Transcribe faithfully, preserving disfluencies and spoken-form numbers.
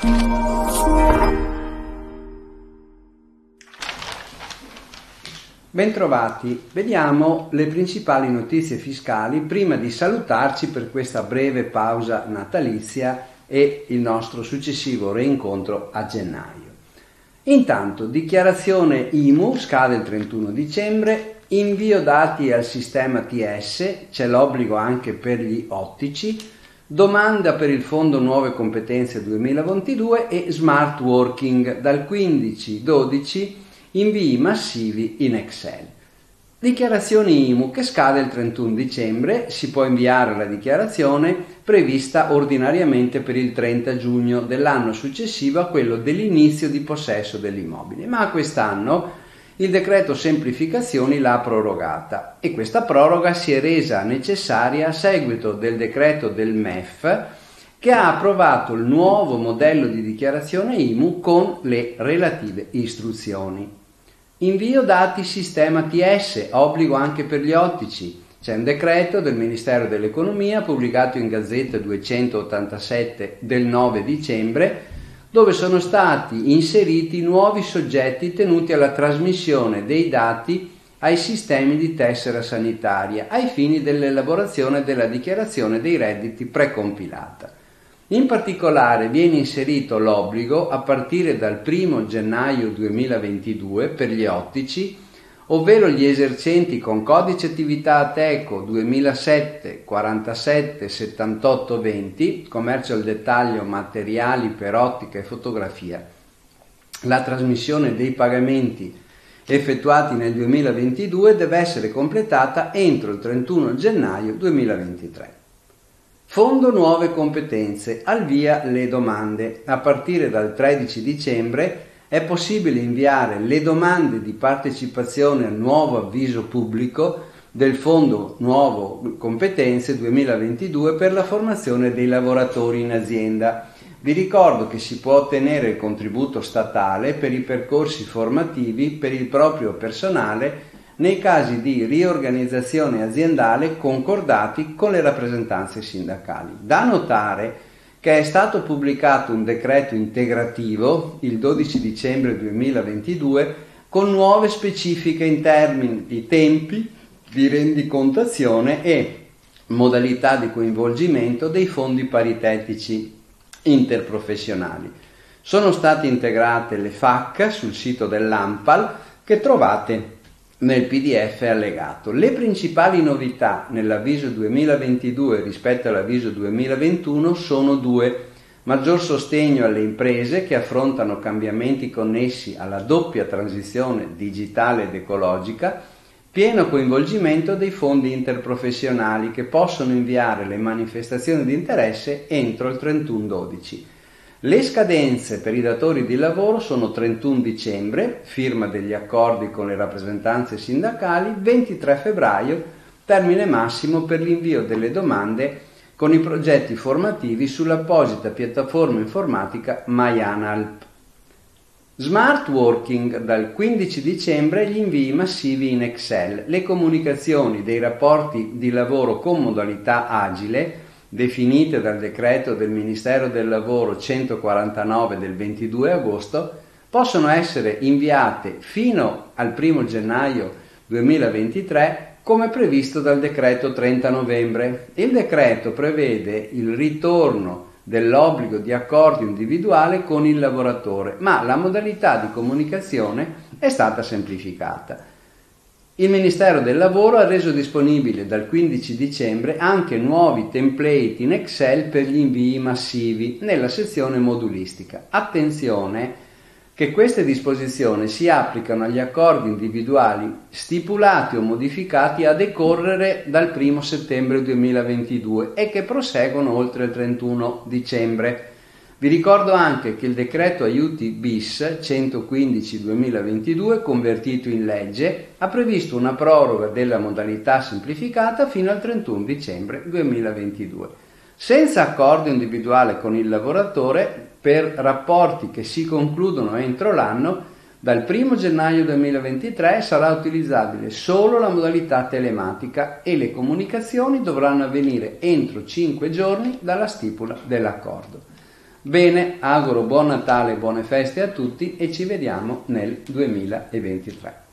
Bentrovati, vediamo le principali notizie fiscali prima di salutarci per questa breve pausa natalizia e il nostro successivo reincontro a gennaio. Intanto, dichiarazione I M U scade il trentuno dicembre, invio dati al sistema T S, c'è l'obbligo anche per gli ottici, domanda per il Fondo Nuove Competenze duemilaventidue e smart working dal quindici dodici, invii massivi in Excel. Dichiarazione I M U che scade il trentuno dicembre, si può inviare la dichiarazione prevista ordinariamente per il trenta giugno dell'anno successivo a quello dell'inizio di possesso dell'immobile, ma quest'anno il decreto semplificazioni l'ha prorogata e questa proroga si è resa necessaria a seguito del decreto del M E F che ha approvato il nuovo modello di dichiarazione I M U con le relative istruzioni. Invio dati sistema T S, obbligo anche per gli ottici. C'è un decreto del Ministero dell'Economia pubblicato in Gazzetta duecentottantasette del nove dicembre dove sono stati inseriti nuovi soggetti tenuti alla trasmissione dei dati ai sistemi di tessera sanitaria ai fini dell'elaborazione della dichiarazione dei redditi precompilata. In particolare viene inserito l'obbligo a partire dal primo gennaio duemilaventidue per gli ottici, ovvero gli esercenti con codice attività Ateco duemilasette quarantasette settantotto venti, commercio al dettaglio materiali per ottica e fotografia. La trasmissione dei pagamenti effettuati nel duemilaventidue deve essere completata entro il trentuno gennaio duemilaventitré. Fondo Nuove Competenze, al via le domande. A partire dal tredici dicembre è possibile inviare le domande di partecipazione al nuovo avviso pubblico del Fondo Nuove Competenze duemilaventidue per la formazione dei lavoratori in azienda. Vi ricordo che si può ottenere il contributo statale per i percorsi formativi per il proprio personale nei casi di riorganizzazione aziendale concordati con le rappresentanze sindacali. Da notare che è stato pubblicato un decreto integrativo il dodici dicembre duemilaventidue con nuove specifiche in termini di tempi di rendicontazione e modalità di coinvolgimento dei fondi paritetici interprofessionali. Sono state integrate le F A Q sul sito dell'ANPAL che trovate nel P D F allegato. Le principali novità nell'avviso duemilaventidue rispetto all'avviso duemilaventuno sono due: maggior sostegno alle imprese che affrontano cambiamenti connessi alla doppia transizione digitale ed ecologica, pieno coinvolgimento dei fondi interprofessionali che possono inviare le manifestazioni di interesse entro il trentuno dodici. Le scadenze per i datori di lavoro sono trentuno dicembre, firma degli accordi con le rappresentanze sindacali, ventitré febbraio, termine massimo per l'invio delle domande con i progetti formativi sull'apposita piattaforma informatica MyAnalp. Smart Working, dal quindici dicembre gli invii massivi in Excel, le comunicazioni dei rapporti di lavoro con modalità agile definite dal decreto del Ministero del Lavoro centoquarantanove del ventidue agosto, possono essere inviate fino al primo gennaio duemilaventitré come previsto dal decreto trenta novembre. Il decreto prevede il ritorno dell'obbligo di accordo individuale con il lavoratore, ma la modalità di comunicazione è stata semplificata. Il Ministero del Lavoro ha reso disponibile dal quindici dicembre anche nuovi template in Excel per gli invii massivi nella sezione modulistica. Attenzione che queste disposizioni si applicano agli accordi individuali stipulati o modificati a decorrere dal primo settembre duemilaventidue e che proseguono oltre il trentuno dicembre. Vi ricordo anche che il decreto aiuti bis centoquindici duemilaventidue, convertito in legge, ha previsto una proroga della modalità semplificata fino al trentuno dicembre duemilaventidue. Senza accordo individuale con il lavoratore, per rapporti che si concludono entro l'anno, dal primo gennaio duemilaventitré sarà utilizzabile solo la modalità telematica e le comunicazioni dovranno avvenire entro cinque giorni dalla stipula dell'accordo. Bene, auguro buon Natale e buone feste a tutti e ci vediamo nel duemilaventitré.